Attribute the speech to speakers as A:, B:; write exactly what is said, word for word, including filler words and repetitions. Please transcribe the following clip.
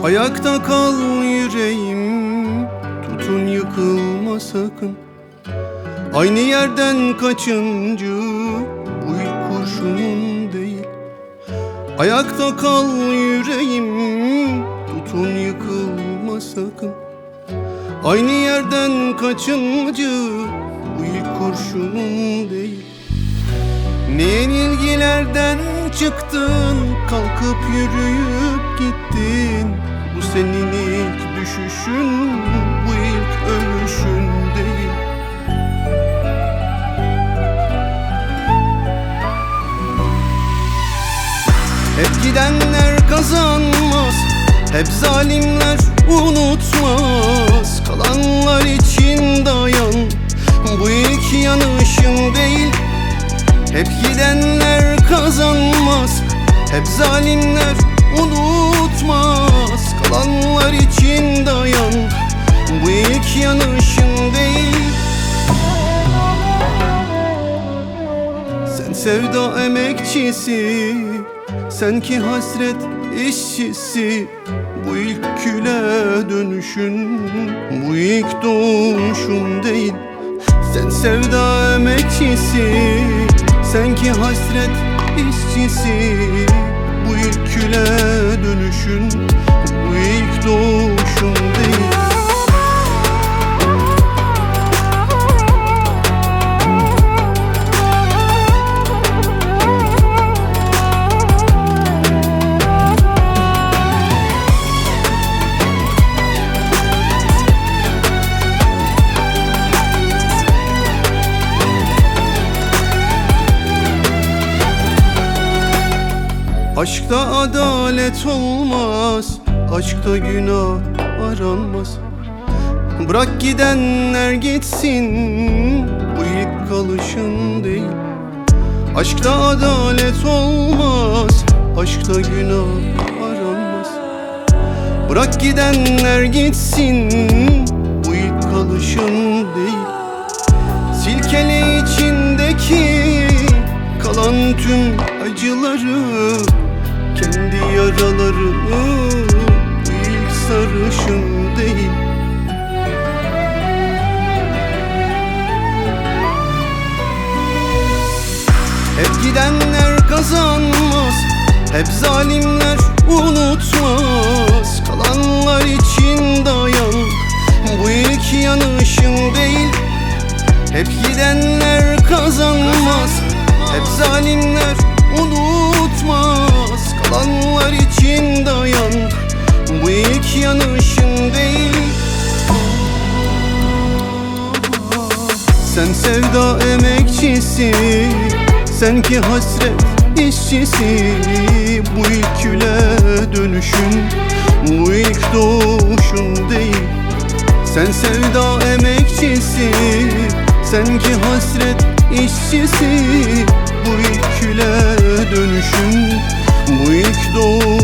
A: Ayakta kal yüreğim, tutun yıkılma sakın. Aynı yerden kaçıncı, bu ilk kurşunun değil. Ayakta kal yüreğim, tutun yıkılma sakın. Aynı yerden kaçıncı, bu ilk kurşunun değil. Ne yenilgilerden çıktın, kalkıp yürüyüp gittin. Bu senin ilk düşüşün, bu ilk ölüşün değil. Hep gidenler kazanmaz, hep zalimler unutmaz. Kalanlar için dayan, bu ilk yanışın değil. Hep gidenler kazanmaz, hep zalimler unutmaz. Kalanlar için dayan, bu ilk yanışın değil. Sen sevda emekçisi, sen ki hasret işçisi. Bu ilk küle dönüşün, bu ilk doğuşun değil. Sen sevda emekçisi, sen ki hasret işçisi. Bu ilk küle dönüşün, bu ilk doğuşun değil. Aşkta adalet olmaz, aşkta günah aranmaz. Bırak gidenler gitsin, bu ilk kalışın değil. Aşkta adalet olmaz, aşkta günah aranmaz. Bırak gidenler gitsin, bu ilk kalışın değil. Silkele içindeki kalan tüm acıları, kendi yaralarını, bu ilk sarışın değil. Hep gidenler kazanmaz, hep zalimler unutmaz. Kalanlar için dayan, bu ilk yanışın değil. Hep gidenler kazanmaz, hep zalimler unutmaz. Kalanlar için dayan, bu ilk yanışın değil. Sen sevda emekçisi, sen ki hasret işçisi. Bu ilk küle dönüşün, bu ilk doğuşun değil. Sen sevda emekçisi, sen ki hasret işçisi. Bu ilk küle dönüşün, bu ilk doğuşun.